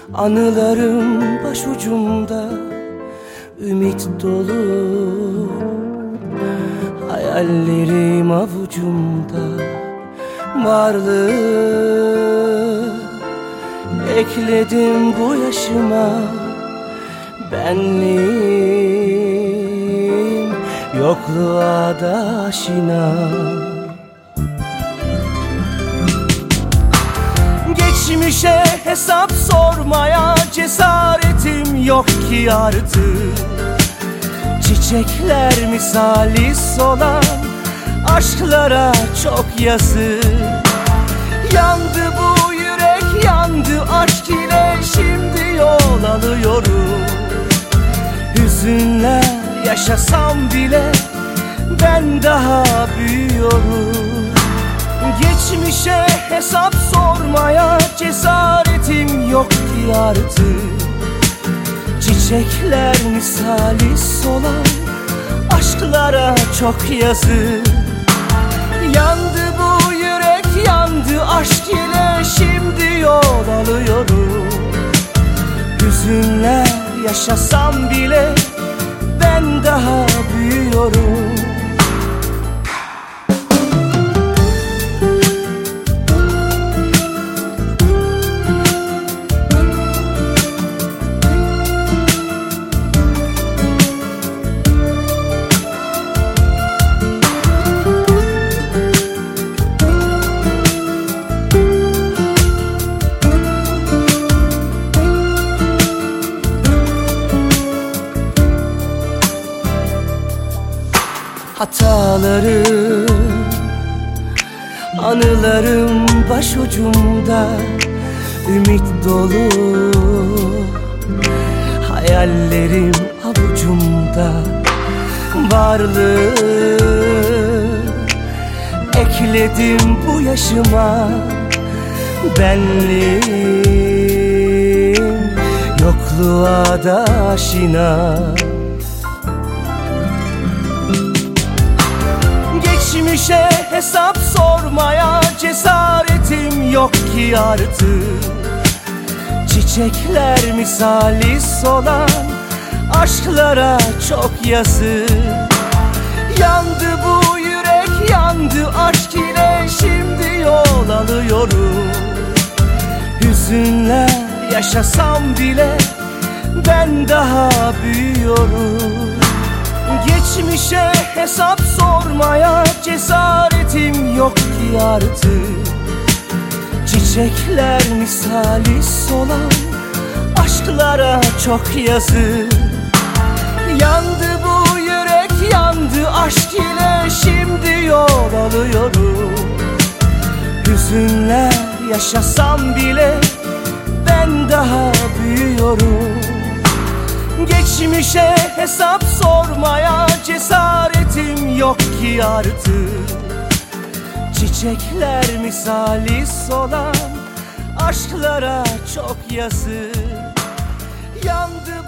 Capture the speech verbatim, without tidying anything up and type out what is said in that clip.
Anılarım başucumda, ümit dolu. Hayallerim avucumda, varlığı ekledim bu yaşıma. Benliğim yokluğa da aşina. Geçmişe hesap sormaya cesaretim yok ki artık. Çiçekler misali solan aşklara çok yazık. Yandı bu yürek, yandı aşk ile, şimdi yol alıyorum. Hüzünler yaşasam bile ben daha büyüyorum. Geçmişe hesap sormaya cesaretim yok ki artık. Çiçekler misali solan aşklara çok yazık. Yandı bu yürek, yandı aşk ile, şimdi yol alıyorum. Hüzünler yaşasam bile ben daha büyüyorum. Hatalarım, anılarım başucumda, ümit dolu. Hayallerim avucumda, varlığı ekledim bu yaşıma. Benliğim yokluğa da aşina. Geçmişe hesap sormaya cesaretim yok ki artık. Çiçekler misali solan aşklara çok yazık. Yandı bu yürek, yandı aşk ile, şimdi yol alıyorum. Hüzünler yaşasam bile ben daha büyüyorum. Geçmişe hesap sormaya cesaretim yok ki artık. Çiçekler misali solan aşklara çok yazık. Yandı bu yürek, yandı aşk ile, şimdi yol alıyorum. Hüzünler yaşasam bile ben daha büyüyorum. Geçmişe hesap sormaya cesaretim yok ki artık. Çiçekler misali solan aşklara çok yazık. Yandı